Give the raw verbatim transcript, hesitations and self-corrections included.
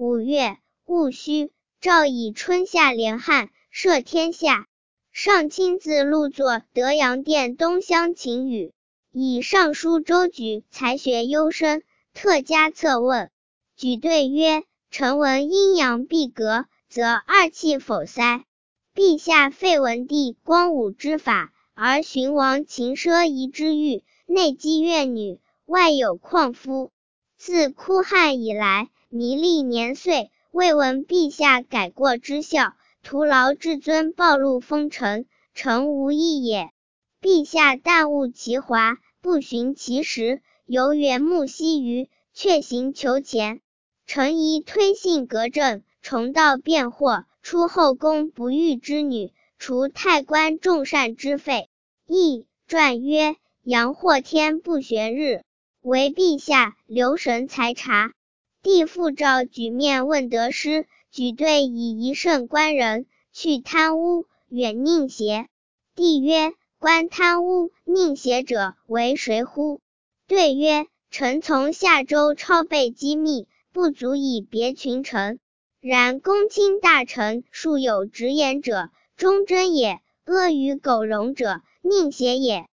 五月，戊戌，诏以春夏连旱，赦天下。上亲自入作德阳殿东乡请语，以尚书周举才学优生，特加策问。举对曰：臣闻阴阳必隔，则二气否塞。陛下废文帝光武之法，而寻王秦奢夷之欲，内积怨女，外有旷夫。自哭汉以来，弥历年岁，未闻陛下改过之效，徒劳至尊暴露风尘，诚无益也。陛下但恶其华，不循其实，犹缘木希于，却行求前。臣宜推信革正，重道辩惑，出后宫不遇之女，除太官众善之废。易传曰：阳或天不旋日，唯陛下留神裁察。帝复诏举面问得失，举对以一圣官人，去贪污，远佞邪。帝曰：观贪污佞邪者为谁乎？对曰：臣从下州抄备机密，不足以别群臣。然公卿大臣数有直言者，忠贞也；阿谀苟容者，佞邪也。